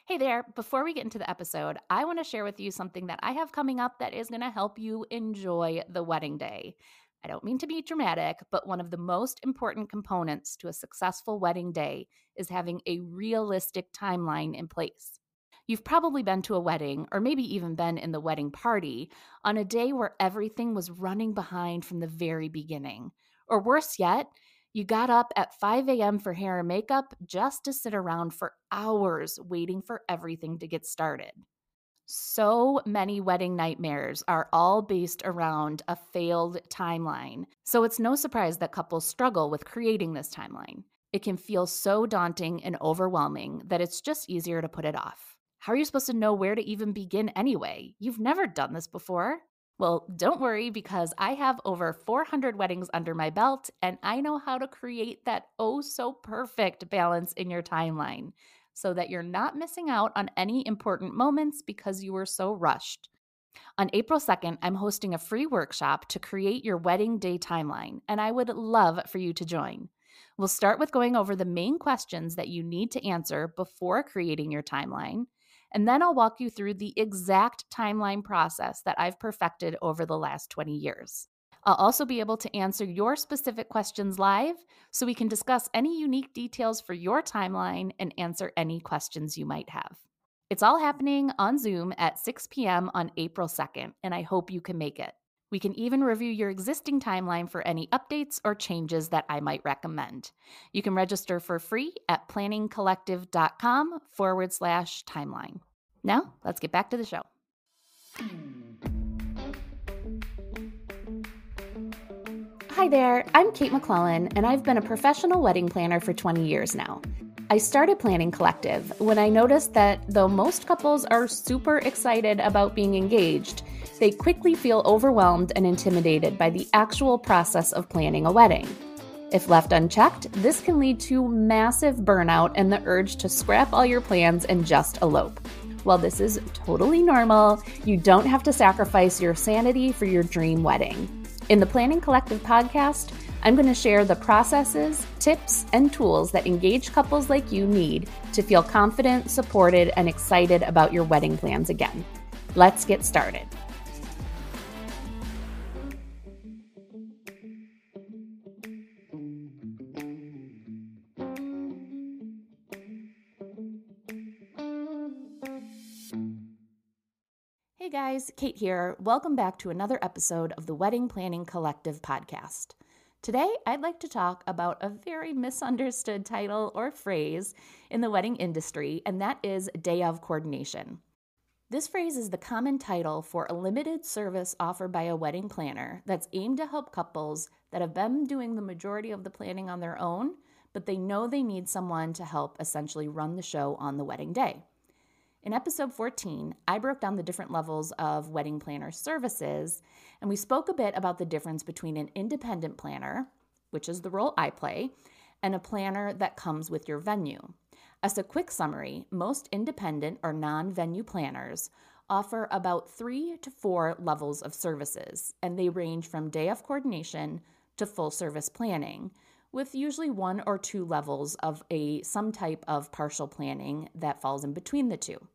Hey there, before we get into the episode, I want to share with you something that I have coming up that is going to help you enjoy the wedding day. I don't mean to be dramatic, but one of the most important components to a successful wedding day is having a realistic timeline in place. You've probably been to a wedding, or maybe even been in the wedding party, on a day where everything was running behind from the very beginning. Or worse yet, you got up at 5 a.m. for hair and makeup just to sit around for hours waiting for everything to get started. So many wedding nightmares are all based around a failed timeline. So it's no surprise that couples struggle with creating this timeline. It can feel so daunting and overwhelming that it's just easier to put it off. How are you supposed to know where to even begin anyway? You've never done this before. Well, don't worry because I have over 400 weddings under my belt and I know how to create that oh so perfect balance in your timeline so that you're not missing out on any important moments because you were so rushed. On April 2nd, I'm hosting a free workshop to create your wedding day timeline, and I would love for you to join. We'll start with going over the main questions that you need to answer before creating your timeline, and then I'll walk you through the exact timeline process that I've perfected over the last 20 years. I'll also be able to answer your specific questions live so we can discuss any unique details for your timeline and answer any questions you might have. It's all happening on Zoom at 6 p.m. on April 2nd, and I hope you can make it. We can even review your existing timeline for any updates or changes that I might recommend. You can register for free at planningcollective.com/timeline. Now, let's get back to the show. Hi there, I'm Kate McClellan, and I've been a professional wedding planner for 20 years now. I started Planning Collective when I noticed that though most couples are super excited about being engaged, they quickly feel overwhelmed and intimidated by the actual process of planning a wedding. If left unchecked, this can lead to massive burnout and the urge to scrap all your plans and just elope. While this is totally normal, you don't have to sacrifice your sanity for your dream wedding. In the Planning Collective podcast, I'm going to share the processes, tips, and tools that engaged couples like you need to feel confident, supported, and excited about your wedding plans again. Let's get started. Hey guys, Kate here. Welcome back to another episode of the Wedding Planning Collective podcast. Today, I'd like to talk about a very misunderstood title or phrase in the wedding industry, and that is day of coordination. This phrase is the common title for a limited service offered by a wedding planner that's aimed to help couples that have been doing the majority of the planning on their own, but they know they need someone to help essentially run the show on the wedding day. In episode 14, I broke down the different levels of wedding planner services, and we spoke a bit about the difference between an independent planner, which is the role I play, and a planner that comes with your venue. As a quick summary, most independent or non-venue planners offer about 3 to 4 levels of services, and they range from day of coordination to full service planning, with usually 1 or 2 levels of some type of partial planning that falls in between the two.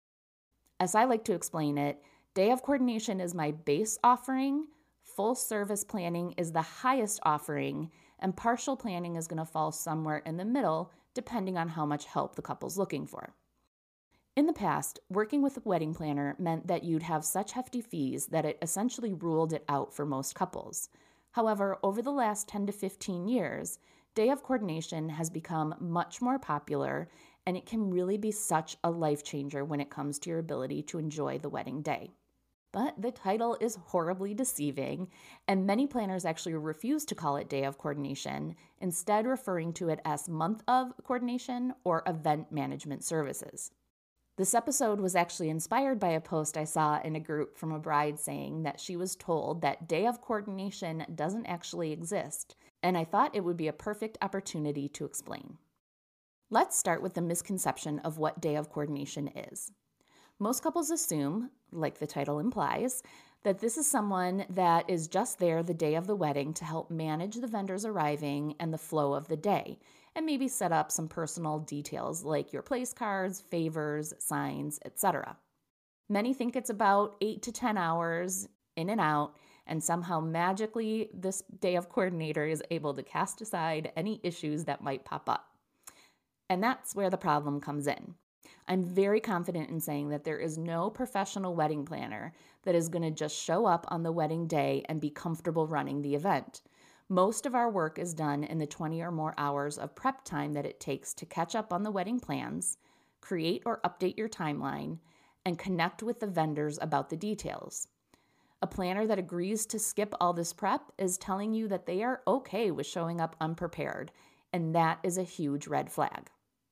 As I like to explain it, day of coordination is my base offering, full service planning is the highest offering, and partial planning is going to fall somewhere in the middle, depending on how much help the couple's looking for. In the past, working with a wedding planner meant that you'd have such hefty fees that it essentially ruled it out for most couples. However, over the last 10 to 15 years, day of coordination has become much more popular, and it can really be such a life changer when it comes to your ability to enjoy the wedding day. But the title is horribly deceiving, and many planners actually refuse to call it day of coordination, instead referring to it as month of coordination or event management services. This episode was actually inspired by a post I saw in a group from a bride saying that she was told that day of coordination doesn't actually exist, and I thought it would be a perfect opportunity to explain. Let's start with the misconception of what day of coordination is. Most couples assume, like the title implies, that this is someone that is just there the day of the wedding to help manage the vendors arriving and the flow of the day, and maybe set up some personal details like your place cards, favors, signs, etc. Many think it's about 8 to 10 hours in and out, and somehow magically this day of coordinator is able to cast aside any issues that might pop up. And that's where the problem comes in. I'm very confident in saying that there is no professional wedding planner that is going to just show up on the wedding day and be comfortable running the event. Most of our work is done in the 20 or more hours of prep time that it takes to catch up on the wedding plans, create or update your timeline, and connect with the vendors about the details. A planner that agrees to skip all this prep is telling you that they are okay with showing up unprepared, and that is a huge red flag.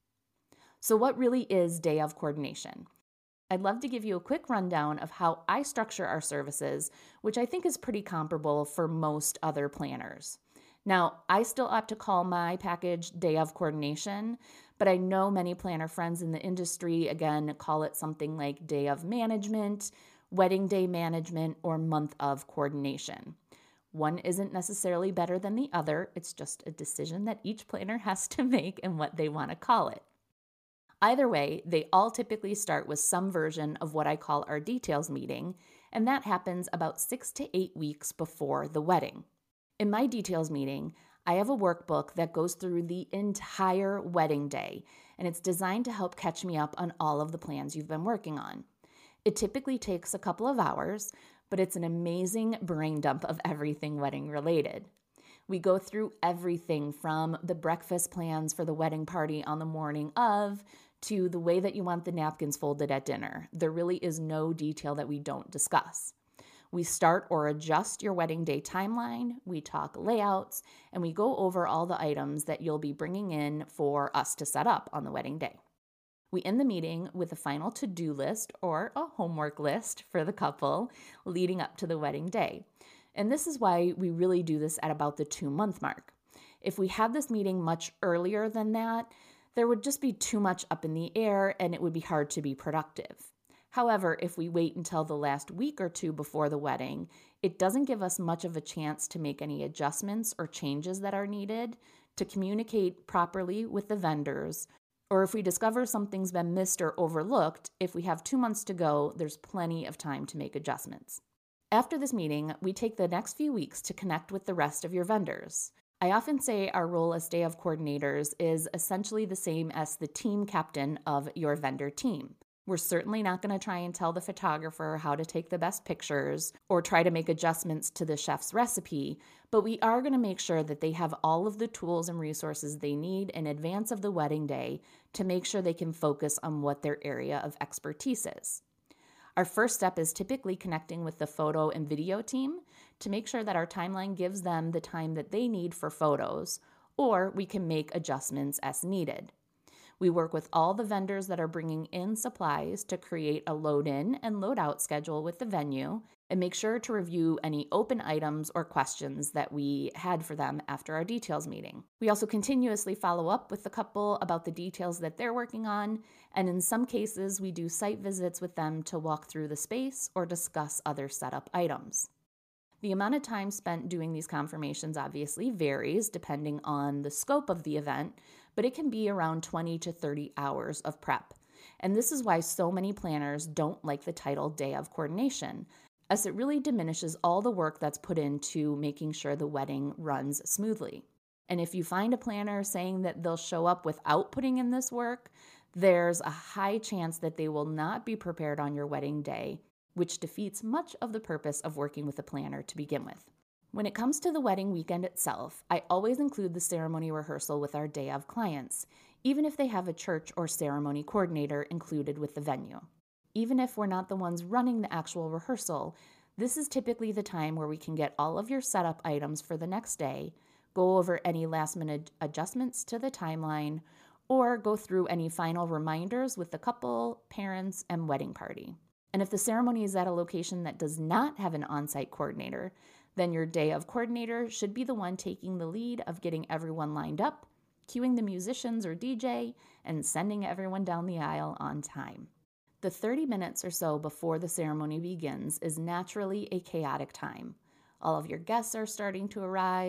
So what really is day of coordination? I'd love to give you a quick rundown of how I structure our services, which I think is pretty comparable for most other planners. Now, I still opt to call my package day of coordination, but I know many planner friends in the industry, again, call it something like day of management, wedding day management, or month of coordination. One isn't necessarily better than the other. It's just a decision that each planner has to make and what they want to call it. Either way, they all typically start with some version of what I call our details meeting, and that happens about 6 to 8 weeks before the wedding. In my details meeting, I have a workbook that goes through the entire wedding day, and it's designed to help catch me up on all of the plans you've been working on. It typically takes a couple of hours, but it's an amazing brain dump of everything wedding related. We go through everything from the breakfast plans for the wedding party on the morning of to the way that you want the napkins folded at dinner. There really is no detail that we don't discuss. We start or adjust your wedding day timeline, we talk layouts, and we go over all the items that you'll be bringing in for us to set up on the wedding day. We end the meeting with a final to-do list or a homework list for the couple leading up to the wedding day. And this is why we really do this at about the 2-month mark. If we had this meeting much earlier than that, there would just be too much up in the air and it would be hard to be productive. However, if we wait until the last week or two before the wedding, it doesn't give us much of a chance to make any adjustments or changes that are needed, to communicate properly with the vendors, or if we discover something's been missed or overlooked, if we have 2 months to go, there's plenty of time to make adjustments. After this meeting, we take the next few weeks to connect with the rest of your vendors. I often say our role as day of coordinators is essentially the same as the team captain of your vendor team. We're certainly not going to try and tell the photographer how to take the best pictures or try to make adjustments to the chef's recipe, but we are going to make sure that they have all of the tools and resources they need in advance of the wedding day to make sure they can focus on what their area of expertise is. Our first step is typically connecting with the photo and video team to make sure that our timeline gives them the time that they need for photos, or we can make adjustments as needed. We work with all the vendors that are bringing in supplies to create a load-in and load-out schedule with the venue and make sure to review any open items or questions that we had for them after our details meeting. We also continuously follow up with the couple about the details that they're working on, and in some cases, we do site visits with them to walk through the space or discuss other setup items. The amount of time spent doing these confirmations obviously varies depending on the scope of the event, but it can be around 20 to 30 hours of prep. And this is why so many planners don't like the title Day of Coordination, as it really diminishes all the work that's put into making sure the wedding runs smoothly. And if you find a planner saying that they'll show up without putting in this work, there's a high chance that they will not be prepared on your wedding day, which defeats much of the purpose of working with a planner to begin with. When it comes to the wedding weekend itself, I always include the ceremony rehearsal with our day of clients, even if they have a church or ceremony coordinator included with the venue. Even if we're not the ones running the actual rehearsal, this is typically the time where we can get all of your setup items for the next day, go over any last-minute adjustments to the timeline, or go through any final reminders with the couple, parents, and wedding party. And if the ceremony is at a location that does not have an on-site coordinator, then your day of coordinator should be the one taking the lead of getting everyone lined up, cueing the musicians or DJ, and sending everyone down the aisle on time. The 30 minutes or so before the ceremony begins is naturally a chaotic time. All of your guests are starting to arrive,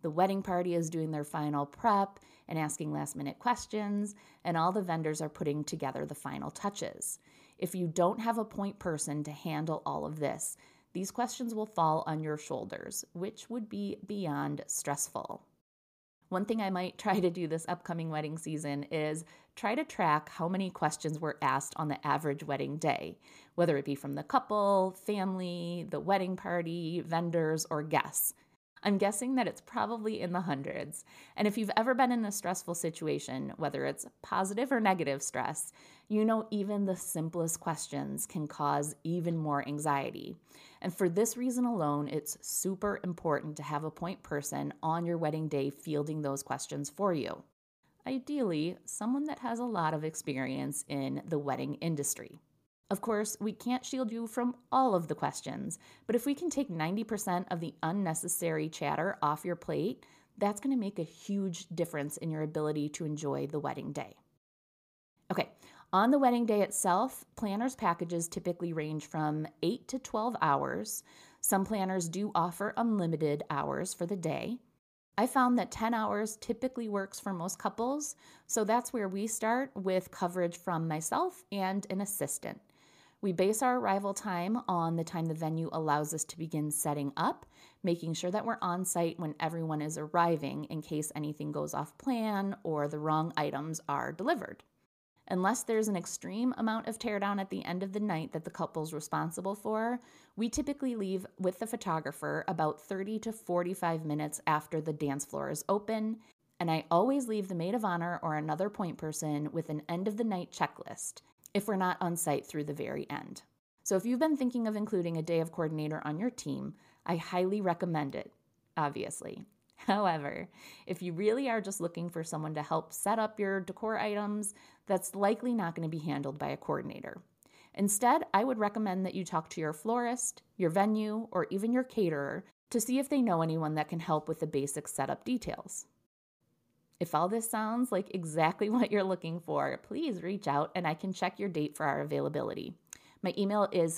The wedding party is doing their final prep and asking last-minute questions, and all the vendors are putting together the final touches. If you don't have a point person to handle all of this, these questions will fall on your shoulders, which would be beyond stressful. One thing I might try to do this upcoming wedding season is try to track how many questions were asked on the average wedding day, whether it be from the couple, family, the wedding party, vendors, or guests. I'm guessing that it's probably in the hundreds. And if you've ever been in a stressful situation, whether it's positive or negative stress, you know even the simplest questions can cause even more anxiety. And for this reason alone, it's super important to have a point person on your wedding day fielding those questions for you. Ideally, someone that has a lot of experience in the wedding industry. Of course, we can't shield you from all of the questions, but if we can take 90% of the unnecessary chatter off your plate, that's going to make a huge difference in your ability to enjoy the wedding day. Okay, on the wedding day itself, planners' packages typically range from 8 to 12 hours. Some planners do offer unlimited hours for the day. I found that 10 hours typically works for most couples, so that's where we start with coverage from myself and an assistant. We base our arrival time on the time the venue allows us to begin setting up, making sure that we're on site when everyone is arriving in case anything goes off plan or the wrong items are delivered. Unless there's an extreme amount of teardown at the end of the night that the couple's responsible for, we typically leave with the photographer about 30 to 45 minutes after the dance floor is open, and I always leave the maid of honor or another point person with an end-of-the-night checklist if we're not on site through the very end. So if you've been thinking of including a day of coordinator on your team, I highly recommend it, obviously. However, if you really are just looking for someone to help set up your decor items, that's likely not going to be handled by a coordinator. Instead, I would recommend that you talk to your florist, your venue, or even your caterer to see if they know anyone that can help with the basic setup details. If all this sounds like exactly what you're looking for, please reach out and I can check your date for our availability. My email is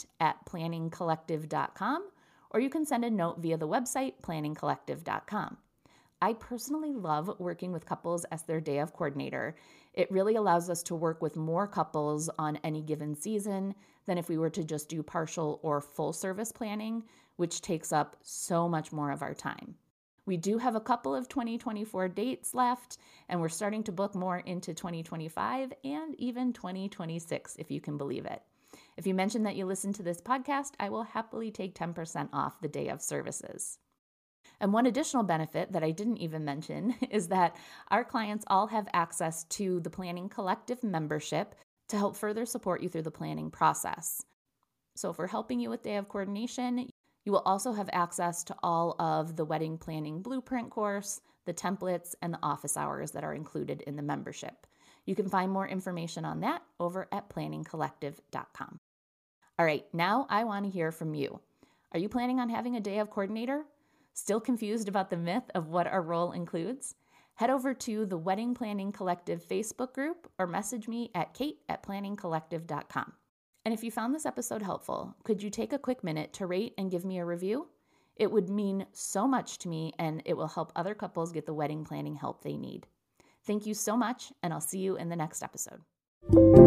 kate@planningcollective.com, or you can send a note via the website planningcollective.com. I personally love working with couples as their day of coordinator. It really allows us to work with more couples on any given season than if we were to just do partial or full service planning, which takes up so much more of our time. We do have a couple of 2024 dates left, and we're starting to book more into 2025 and even 2026, if you can believe it. If you mention that you listen to this podcast, I will happily take 10% off the day of services. And one additional benefit that I didn't even mention is that our clients all have access to the Planning Collective membership to help further support you through the planning process. So if we're helping you with day of coordination, you will also have access to all of the wedding planning blueprint course, the templates, and the office hours that are included in the membership. You can find more information on that over at planningcollective.com. All right, now I want to hear from you. Are you planning on having a day of coordinator? Still confused about the myth of what our role includes? Head over to the Wedding Planning Collective Facebook group or message me at kate@planningcollective.com. And if you found this episode helpful, could you take a quick minute to rate and give me a review? It would mean so much to me, and it will help other couples get the wedding planning help they need. Thank you so much, and I'll see you in the next episode.